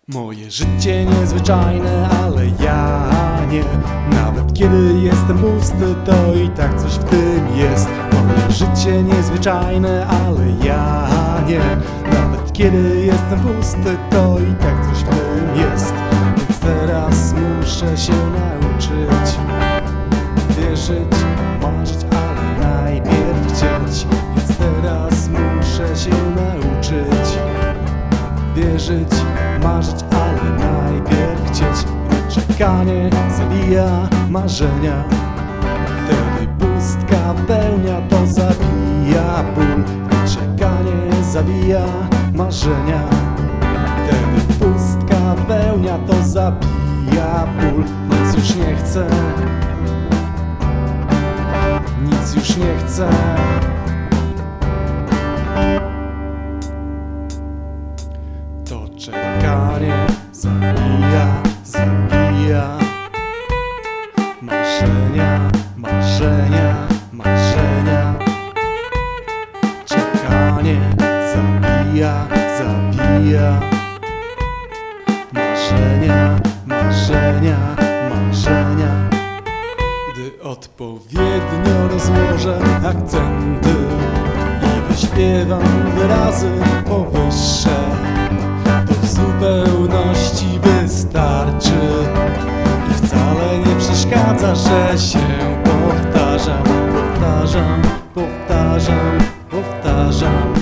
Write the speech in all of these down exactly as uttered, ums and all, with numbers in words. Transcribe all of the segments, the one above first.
Moje życie niezwyczajne, ale ja nie. Nawet kiedy jestem pusty, to i tak coś w tym jest. Moje życie niezwyczajne, ale ja nie. Nawet kiedy jestem pusty, to i tak coś w tym jest. Więc teraz muszę się nauczyć wierzyć, marzyć, ale najpierw chcieć. Więc teraz muszę się nauczyć wierzyć, marzyć, ale najpierw chcieć. Czekanie zabija marzenia, wtedy pustka pełnia, to zabija ból. Czekanie zabija marzenia, wtedy pustka pełnia, to zabija ból. Nic już nie chcę, nic już nie chcę. To czekanie zabija, zabija marzenia, marzenia, marzenia. Czekanie zabija, zabija marzenia, marzenia, marzenia. Gdy odpowiednio rozłożę akcenty i wyśpiewam wyrazy powyższe, to w zupełności wystarczy i wcale nie przeszkadza, że się powtarzam, powtarzam, powtarzam, powtarzam,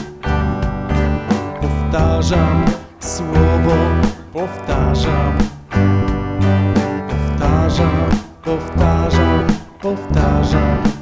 powtarzam słowo, powtarzam, powtarzam, powtarzam, powtarzam.